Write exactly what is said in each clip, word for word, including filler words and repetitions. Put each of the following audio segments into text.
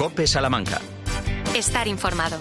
COPE Salamanca. Estar informado.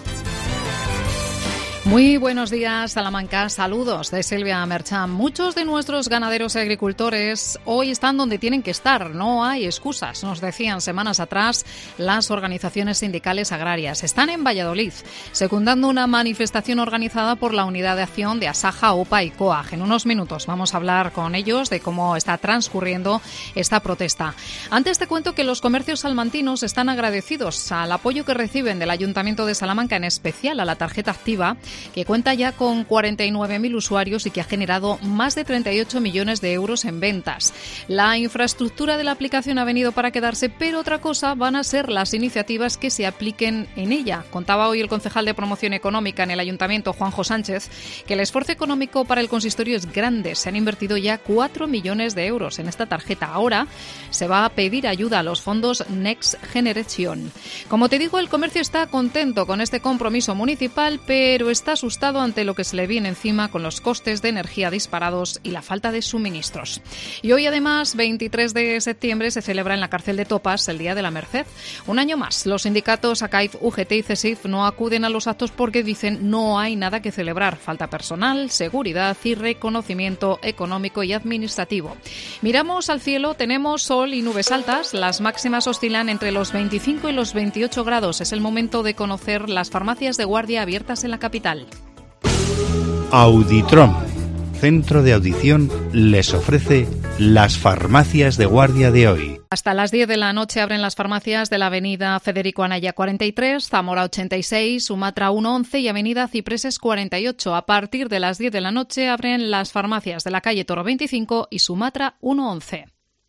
Muy buenos días, Salamanca. Saludos de Silvia Merchán. Muchos de nuestros ganaderos y agricultores hoy están donde tienen que estar. No hay excusas, nos decían semanas atrás las organizaciones sindicales agrarias. Están en Valladolid, secundando una manifestación organizada por la Unidad de Acción de Asaja, UPA y COAG. En unos minutos vamos a hablar con ellos de cómo está transcurriendo esta protesta. Antes te cuento que los comercios salmantinos están agradecidos al apoyo que reciben del Ayuntamiento de Salamanca, en especial a la tarjeta activa, que cuenta ya con cuarenta y nueve mil usuarios y que ha generado más de treinta y ocho millones de euros en ventas. La infraestructura de la aplicación ha venido para quedarse, pero otra cosa van a ser las iniciativas que se apliquen en ella. Contaba hoy el concejal de Promoción Económica en el Ayuntamiento, Juanjo Sánchez, que el esfuerzo económico para el consistorio es grande. Se han invertido ya cuatro millones de euros en esta tarjeta. Ahora se va a pedir ayuda a los fondos Next Generation. Como te digo, el comercio está contento con este compromiso municipal, pero está está asustado ante lo que se le viene encima con los costes de energía disparados y la falta de suministros. Y hoy, además, veintitrés de septiembre, se celebra en la cárcel de Topas el Día de la Merced. Un año más, los sindicatos ACAIF, U G T y CESIF no acuden a los actos porque dicen no hay nada que celebrar. Falta personal, seguridad y reconocimiento económico y administrativo. Miramos al cielo, tenemos sol y nubes altas. Las máximas oscilan entre los veinticinco y los veintiocho grados. Es el momento de conocer las farmacias de guardia abiertas en la capital. Auditrom, centro de audición, les ofrece las farmacias de guardia de hoy. Hasta las diez de la noche abren las farmacias de la avenida Federico Anaya cuarenta y tres, Zamora ochenta y seis, Sumatra ciento once y avenida Cipreses cuarenta y ocho. A partir de las diez de la noche abren las farmacias de la calle Toro veinticinco y Sumatra ciento once.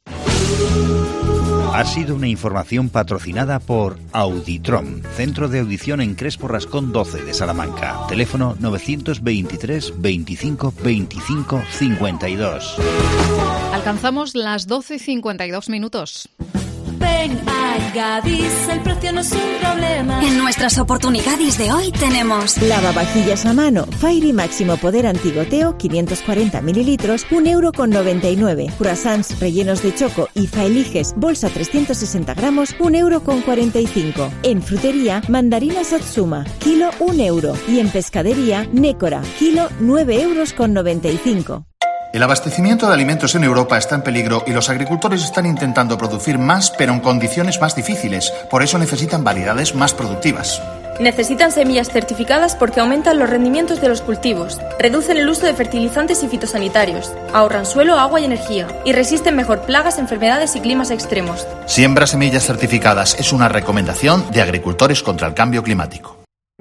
Ha sido una información patrocinada por Auditrom, centro de audición en Crespo Rascón doce de Salamanca. Teléfono novecientos veintitrés veinticinco veinticinco cincuenta y dos. Alcanzamos las doce y cincuenta y dos minutos. Ven a Gadis, el precio no es un problema. En nuestras oportunidades de hoy tenemos lavavajillas a mano, Fairy máximo poder antigoteo, quinientos cuarenta mililitros, un euro con noventa y nueve. Croissants rellenos de choco y faeliges, bolsa trescientos sesenta gramos, un euro con cuarenta y cinco. En frutería, mandarina Satsuma, kilo un euro. Y en pescadería, Nécora, kilo nueve euros con noventa y cinco. El abastecimiento de alimentos en Europa está en peligro y los agricultores están intentando producir más, pero en condiciones más difíciles. Por eso necesitan variedades más productivas. Necesitan semillas certificadas porque aumentan los rendimientos de los cultivos, reducen el uso de fertilizantes y fitosanitarios, ahorran suelo, agua y energía y resisten mejor plagas, enfermedades y climas extremos. Siembra semillas certificadas es una recomendación de Agricultores contra el Cambio Climático.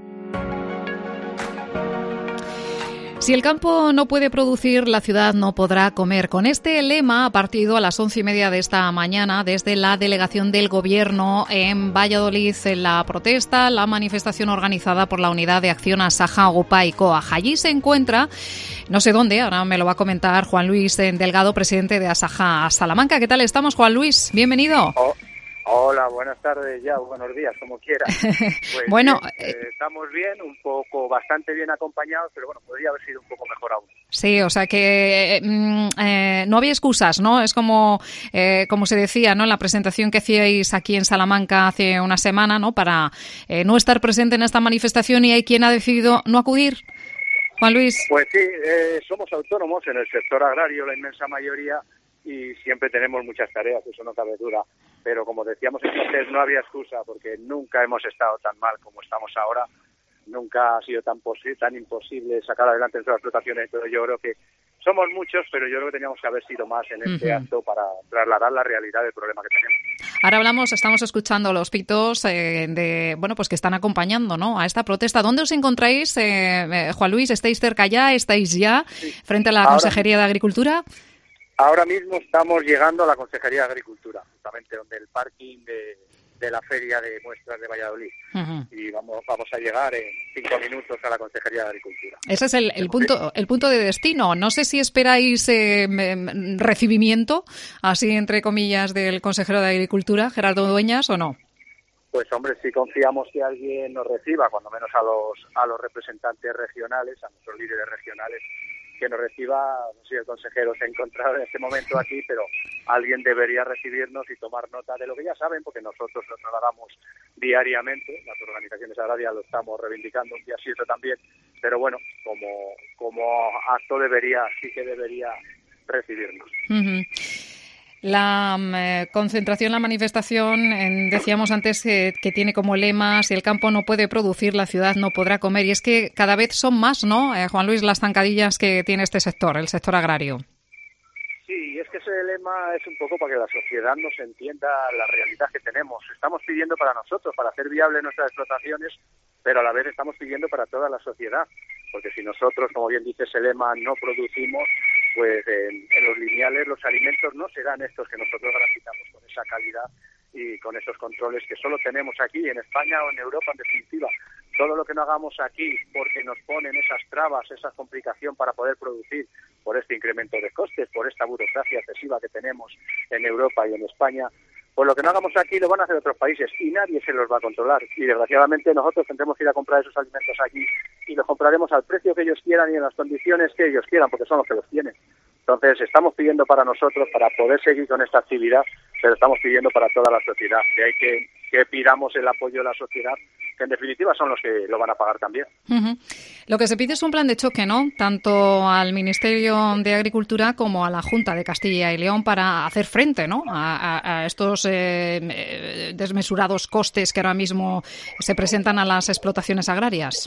Si el campo no puede producir, la ciudad no podrá comer. Con este lema ha partido a las once y media de esta mañana desde la delegación del Gobierno en Valladolid en la protesta, la manifestación organizada por la Unidad de Acción Asaja, UPA y COAG. Allí se encuentra, no sé dónde, ahora me lo va a comentar Juan Luis Delgado, presidente de Asaja Salamanca. ¿Qué tal estamos, Juan Luis? Bienvenido. Oh. Hola, buenas tardes ya, buenos días, como quiera. Pues bueno, bien, eh, estamos bien, un poco, bastante bien acompañados, pero bueno, podría haber sido un poco mejor aún. Sí, o sea que mm, eh, no había excusas, ¿no? Es como eh, como se decía, ¿no? En la presentación que hacíais aquí en Salamanca hace una semana, ¿no? Para eh, no estar presente en esta manifestación, y hay quien ha decidido no acudir. Juan Luis. Pues sí, eh, somos autónomos en el sector agrario, la inmensa mayoría, y siempre tenemos muchas tareas, eso no cabe duda. Pero como decíamos entonces, no había excusa porque nunca hemos estado tan mal como estamos ahora. Nunca ha sido tan posi- tan imposible sacar adelante nuestras explotaciones. Pero yo creo que somos muchos, pero yo creo que teníamos que haber sido más en este uh-huh. acto para trasladar la realidad del problema que tenemos. Ahora hablamos, estamos escuchando los pitos eh, de, bueno, pues que están acompañando, ¿no? A esta protesta. ¿Dónde os encontráis, eh, eh, Juan Luis? ¿Estáis cerca ya? ¿Estáis ya sí. frente a la ahora, Consejería de Agricultura? Ahora mismo estamos llegando a la Consejería de Agricultura, justamente donde el parking de, de la Feria de Muestras de Valladolid. Uh-huh. Y vamos vamos a llegar en cinco minutos a la Consejería de Agricultura. Ese es el, el punto el punto de destino. No sé si esperáis eh, recibimiento, así entre comillas, del consejero de Agricultura, Gerardo Dueñas, ¿o no? Pues hombre, sí confiamos que alguien nos reciba, cuando menos a los a los representantes regionales, a nuestros líderes regionales, que nos reciba. No sé si el consejero se ha encontrado en este momento aquí, pero alguien debería recibirnos y tomar nota de lo que ya saben, porque nosotros lo trasladamos diariamente. Las organizaciones agrarias lo estamos reivindicando un día siete también, pero bueno, como, como acto debería, sí que debería recibirnos. Uh-huh. La eh, concentración, la manifestación, en, decíamos antes eh, que tiene como lema: si el campo no puede producir, la ciudad no podrá comer. Y es que cada vez son más, ¿no, eh, Juan Luis, las zancadillas que tiene este sector, el sector agrario? Sí, es que ese lema es un poco para que la sociedad nos entienda la realidad que tenemos. Estamos pidiendo para nosotros, para hacer viables nuestras explotaciones, pero a la vez estamos pidiendo para toda la sociedad, porque si nosotros, como bien dice ese lema, no producimos, pues en, en los lineales los alimentos no serán estos que nosotros garantizamos con esa calidad y con esos controles que solo tenemos aquí en España o en Europa, en definitiva. Todo lo que no hagamos aquí porque nos ponen esas trabas, esa complicación para poder producir, por este incremento de costes, por esta burocracia excesiva que tenemos en Europa y en España, pues lo que no hagamos aquí lo van a hacer otros países y nadie se los va a controlar. Y desgraciadamente nosotros tendremos que ir a comprar esos alimentos aquí y los compraremos al precio que ellos quieran y en las condiciones que ellos quieran, porque son los que los tienen. Entonces estamos pidiendo para nosotros, para poder seguir con esta actividad, pero estamos pidiendo para toda la sociedad. De ahí que, que pidamos el apoyo de la sociedad, que en definitiva son los que lo van a pagar también. Uh-huh. Lo que se pide es un plan de choque, ¿no? Tanto al Ministerio de Agricultura como a la Junta de Castilla y León para hacer frente, ¿no?, a, a, a estos eh, desmesurados costes que ahora mismo se presentan a las explotaciones agrarias.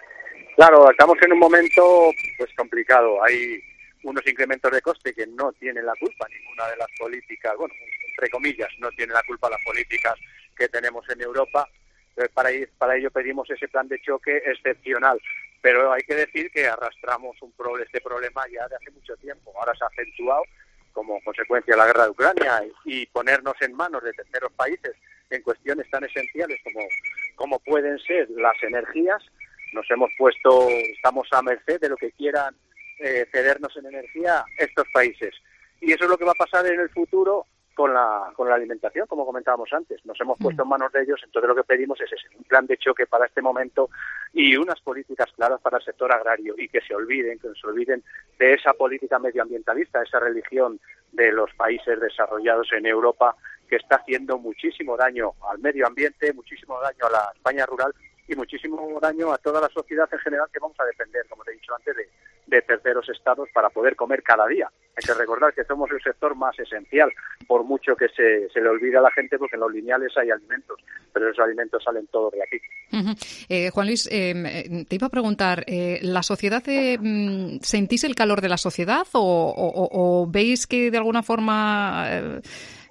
Claro, estamos en un momento pues complicado. Hay unos incrementos de coste que no tienen la culpa ninguna de las políticas, bueno, entre comillas, no tienen la culpa las políticas que tenemos en Europa. Entonces, para, ir, para ello pedimos ese plan de choque excepcional. Pero hay que decir que arrastramos un pro, este problema ya de hace mucho tiempo. Ahora se ha acentuado como consecuencia de la guerra de Ucrania y, y ponernos en manos de terceros países en cuestiones tan esenciales como, como pueden ser las energías. Nos hemos puesto, estamos a merced de lo que quieran eh, cedernos en energía estos países. Y eso es lo que va a pasar en el futuro con la con la alimentación, como comentábamos antes. Nos hemos puesto en manos de ellos, entonces lo que pedimos es ese, un plan de choque para este momento y unas políticas claras para el sector agrario, y que se olviden, que se olviden de esa política medioambientalista, esa religión de los países desarrollados en Europa, que está haciendo muchísimo daño al medio ambiente, muchísimo daño a la España rural y muchísimo daño a toda la sociedad en general, que vamos a depender, como te he dicho antes, de, de terceros estados para poder comer cada día. Hay que recordar que somos el sector más esencial, por mucho que se, se le olvide a la gente, porque en los lineales hay alimentos, pero esos alimentos salen todos de aquí. Uh-huh. Eh, Juan Luis, eh, te iba a preguntar, eh, ¿la sociedad, eh, sentís el calor de la sociedad o, o, o veis que de alguna forma eh,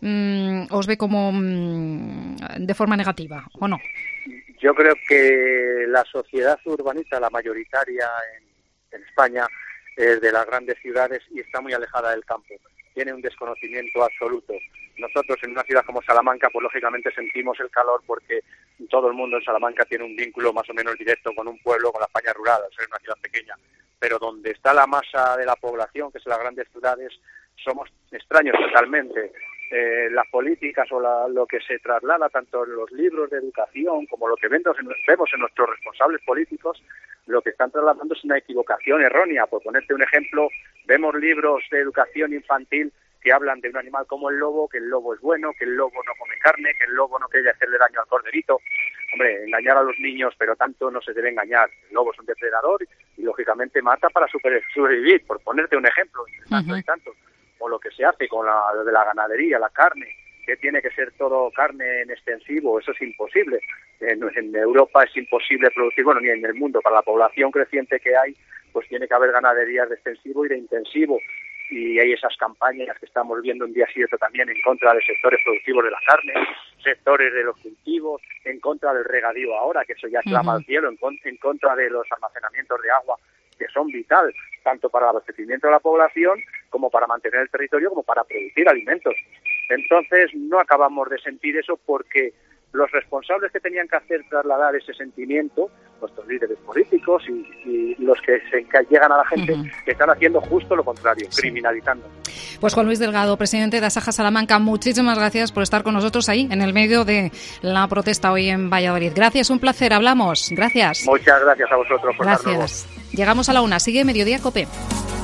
mm, os ve como mm, de forma negativa o no? Yo creo que la sociedad urbanista, la mayoritaria en, en España, es de las grandes ciudades y está muy alejada del campo. Tiene un desconocimiento absoluto. Nosotros en una ciudad como Salamanca, pues lógicamente sentimos el calor porque todo el mundo en Salamanca tiene un vínculo más o menos directo con un pueblo, con la España rural, al ser una ciudad pequeña. Pero donde está la masa de la población, que son las grandes ciudades, somos extraños totalmente. Eh, las políticas o la, lo que se traslada tanto en los libros de educación como lo que vemos en, vemos en nuestros responsables políticos, lo que están trasladando es una equivocación errónea. Por ponerte un ejemplo, vemos libros de educación infantil que hablan de un animal como el lobo, que el lobo es bueno, que el lobo no come carne, que el lobo no quiere hacerle daño al corderito. Hombre, engañar a los niños, pero tanto no se debe engañar. El lobo es un depredador y, lógicamente, mata para super, sobrevivir, por ponerte un ejemplo, entre tantos y tantos. O lo que se hace con la de la ganadería, la carne, que tiene que ser todo carne en extensivo, eso es imposible. En, en Europa es imposible producir, bueno, ni en el mundo, para la población creciente que hay, pues tiene que haber ganaderías de extensivo y de intensivo. Y hay esas campañas que estamos viendo un día siete también en contra de sectores productivos de la carne, sectores de los cultivos, en contra del regadío ahora, que eso ya clama al cielo, en, con, en contra de los almacenamientos de agua, que son vital, tanto para el abastecimiento de la población, como para mantener el territorio, como para producir alimentos. Entonces, no acabamos de sentir eso porque los responsables que tenían que hacer trasladar ese sentimiento, nuestros líderes políticos y, y los que se llegan a la gente, uh-huh. están haciendo justo lo contrario, sí. criminalizando. Pues Juan Luis Delgado, presidente de Asaja Salamanca, muchísimas gracias por estar con nosotros ahí, en el medio de la protesta hoy en Valladolid. Gracias, un placer, hablamos. Gracias. Muchas gracias a vosotros por Gracias. Llegamos a la una, sigue Mediodía COPE.